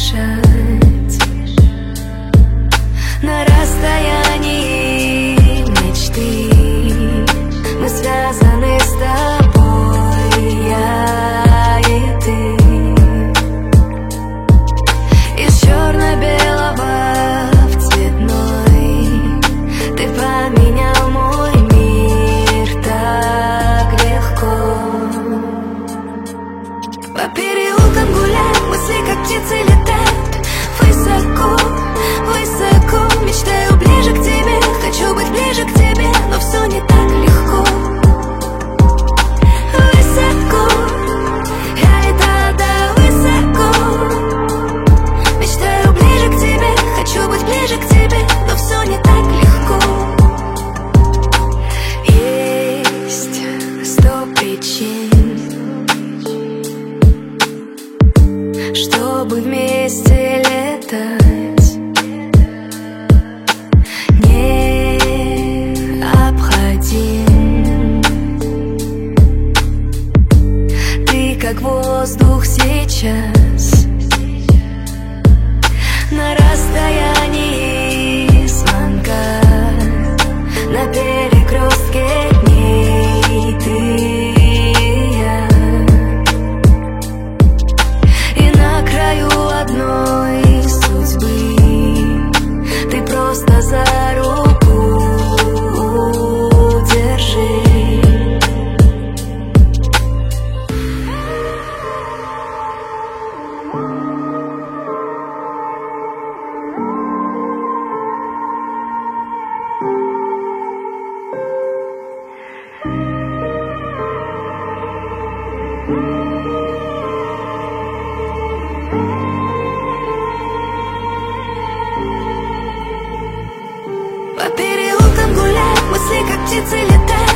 дышать на расстоянии мечты. Мы связаны с тобой, я и ты. Из черно-белого в цветной ты поменял мой мир так легко. По переулкам гуляем, мысли как птицы летают высоко, высоко. Мечтаю ближе к тебе, хочу быть ближе к тебе, но все не так легко. Высоко, я летаю да высоко. Мечтаю ближе к тебе, хочу быть ближе к тебе, но все не так легко. Есть 100 причин, чтобы вместе летать. Необходим ты как воздух сейчас на расстоянии звонка, на перекрестке дней ты и я. И на краю одной судьбы ты просто за руку держи. По переулкам гуляем, мысли как птицы летают